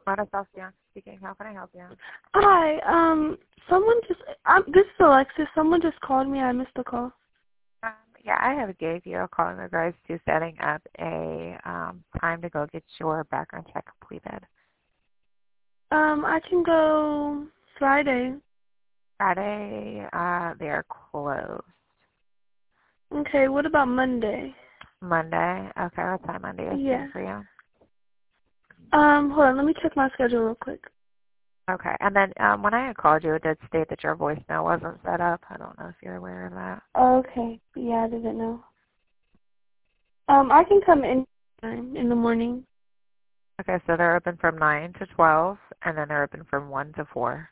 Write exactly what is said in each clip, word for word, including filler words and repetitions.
Modern South Bianca speaking. How can I help you? Hi, um, someone just, um, this is Alexis. Someone just called me. I missed the call. Um, yeah, I have gave you a call in regards to setting up a um, time to go get your background check completed. Um, I can go Friday. Friday, uh, they are closed. Okay, what about Monday? Monday, okay, what time Monday is Yeah. good for you? Um, hold on, let me check my schedule real quick. Okay, and then um, when I had called you, it did state that your voicemail wasn't set up. I don't know if you're aware of that. Okay, yeah, I didn't know. Um, I can come in in the morning. Okay, so they're open from nine to twelve, and then they're open from one to four.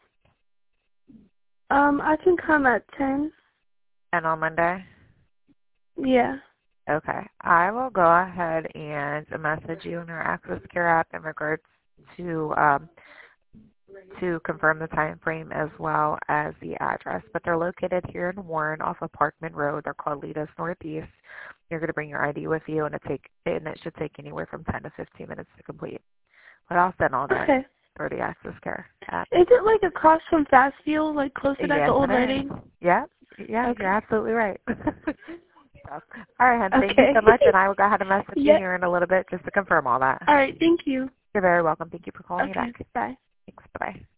Um, I can come at ten. And on Monday? Yeah. Okay. I will go ahead and message you in our Access Care app in regards to um, to confirm the time frame as well as the address. But they're located here in Warren off of Parkman Road. They're called Litos Northeast. You're going to bring your I D with you, and it take and it should take anywhere from ten to fifteen minutes to complete. But I'll send all that Okay. through the Access Care app. Is it like across from Fastfield, like closer to the Yes, old Rite it Aid? is. Yeah, yeah, Okay. you're absolutely right. So, all right, hon. Thank you Okay. so much, and I will go ahead and message you Yep. here in a little bit just to confirm all that. All right, thank you. You're very welcome. Thank you for calling me Okay, back. bye. Thanks. Bye-bye.